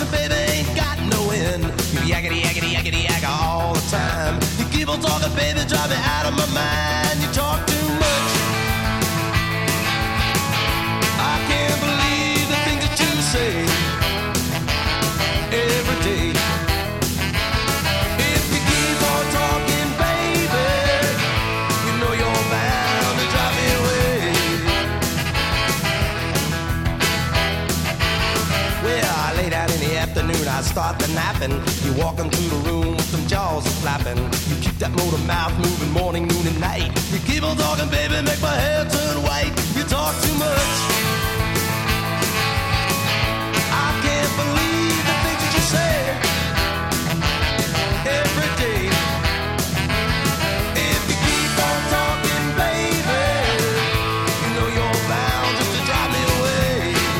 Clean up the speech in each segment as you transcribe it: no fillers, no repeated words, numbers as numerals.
affection, baby, ain't got no end. You yakety, yakety, yakety, yakka all the time. You keep on talking, baby, drive me out of my mind. You talk too much. I can't believe the things that you say every day. If you keep on talking, baby, you know you're bound to drive me away. Well, I lay down in the afternoon, I start the napping. You walking through the room with them jaws flapping. You keep that motor mouth moving morning, noon, and night. You keep on talking, baby, make my hair turn white. You talk too much. I can't believe the things that you say every day. If you keep on talking, baby, you know you're bound just to drive me away.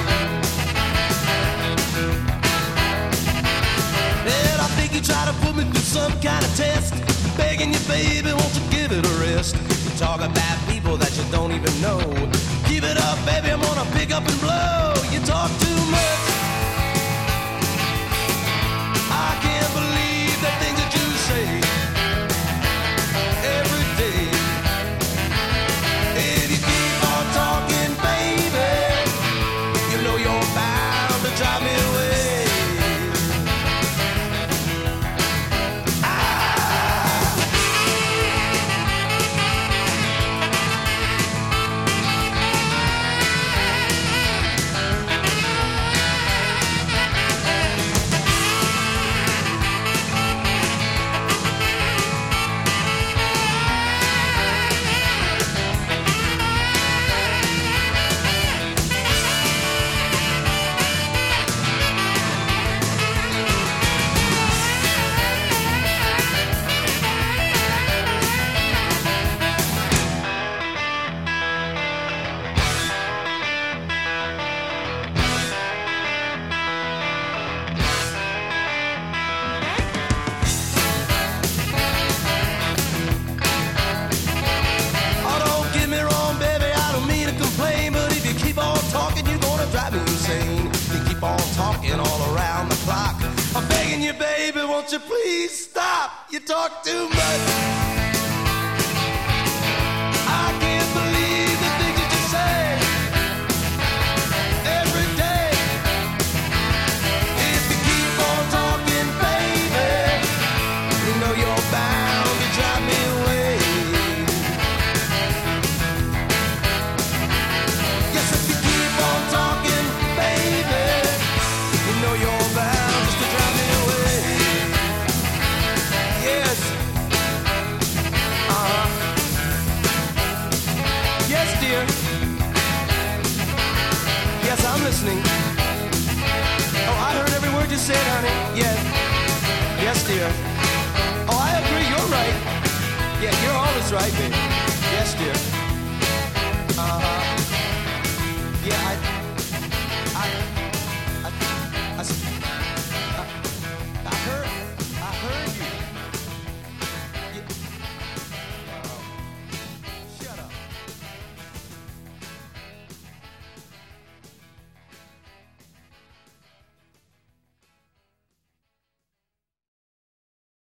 Well, I think you try to put me through some kind of test. Begging you, baby, won't you give it a rest? You talk about people that you don't even know. Keep it up, baby, I'm gonna pick up and blow. You talk too much. I can't believe the things that you say every day. If you keep on talking, baby, you know you're bound to drive me away. Baby, won't you please stop? You talk too much. I can't believe the things that you say every day. If you keep on talking, baby, you know you're bound to drive me away. Yes, if you keep on talking, baby, you know you're bound just to drive me away. Yes. Yes, dear. Yes, I'm listening. Oh, I heard every word you said, honey. Yes. Yes, dear. Oh, I agree. You're right. Yeah, you're always right, baby. Yes, dear.